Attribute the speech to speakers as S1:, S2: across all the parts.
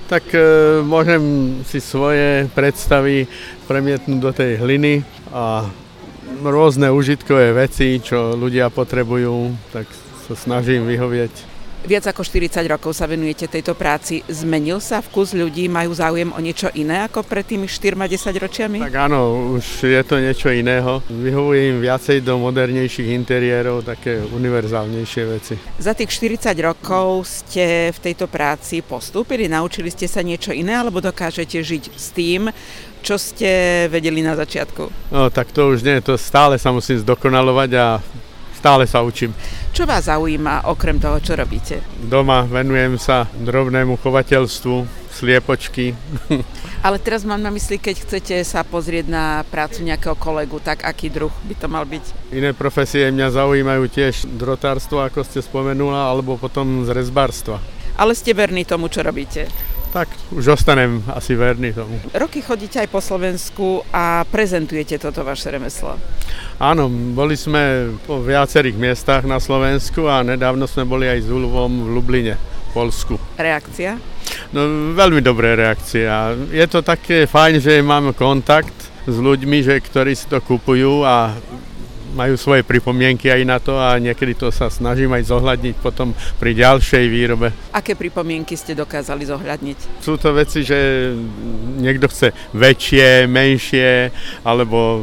S1: Tak môžem si svoje predstavy premietnúť do tej hliny a rôzne užitkové veci, čo ľudia potrebujú, tak sa snažím vyhovieť.
S2: Viac ako 40 rokov sa venujete tejto práci. Zmenil sa vkus ľudí? Majú záujem o niečo iné ako pred tými 4-10 ročiami?
S1: Tak áno, už je to niečo iného. Vyhovuje im viacej do modernejších interiérov, také univerzálnejšie veci.
S2: Za tých 40 rokov ste v tejto práci postúpili? Naučili ste sa niečo iné alebo dokážete žiť s tým, čo ste vedeli na začiatku?
S1: No tak to už nie, to stále sa musím zdokonalovať a stále sa učím.
S2: Čo vás zaujíma okrem toho, čo robíte?
S1: Doma venujem sa drobnému chovateľstvu, sliepočky.
S2: Ale teraz mám na mysli, keď chcete sa pozrieť na prácu nejakého kolegu, tak aký druh by to mal byť?
S1: Iné profesie mňa zaujímajú tiež drotárstvo, ako ste spomenula, alebo potom z rezbárstva.
S2: Ale ste verní tomu, čo robíte?
S1: Tak už ostanem asi verný tomu.
S2: Roky chodíte aj po Slovensku a prezentujete toto vaše remeslo.
S1: Áno, boli sme po viacerých miestach na Slovensku a nedávno sme boli aj s úlovom v Lubline, v Poľsku.
S2: Reakcia?
S1: No, veľmi dobré reakcie. A je to také fajn, že máme kontakt s ľuďmi, ktorí si to kupujú a majú svoje pripomienky aj na to a niekedy to sa snažím aj zohľadniť potom pri ďalšej výrobe.
S2: Aké pripomienky ste dokázali zohľadniť?
S1: Sú to veci, že niekto chce väčšie, menšie, alebo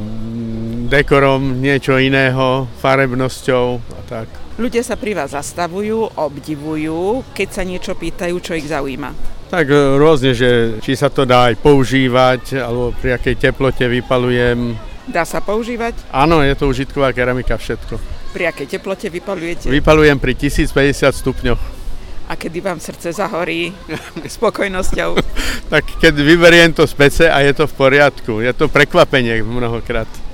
S1: dekorom niečo iného, farebnosťou a tak.
S2: Ľudia sa pri vás zastavujú, obdivujú, keď sa niečo pýtajú, čo ich zaujíma.
S1: Tak rôzne, že či sa to dá aj používať, alebo pri akej teplote vypalujem.
S2: Dá sa používať?
S1: Áno, je to užitková keramika, všetko.
S2: Pri akej teplote vypaľujete?
S1: Vypaľujem pri 1050 stupňoch.
S2: A kedy vám srdce zahorí spokojnosťou?
S1: Tak keď vyberiem to z pece a je to v poriadku. Je to prekvapenie mnohokrát.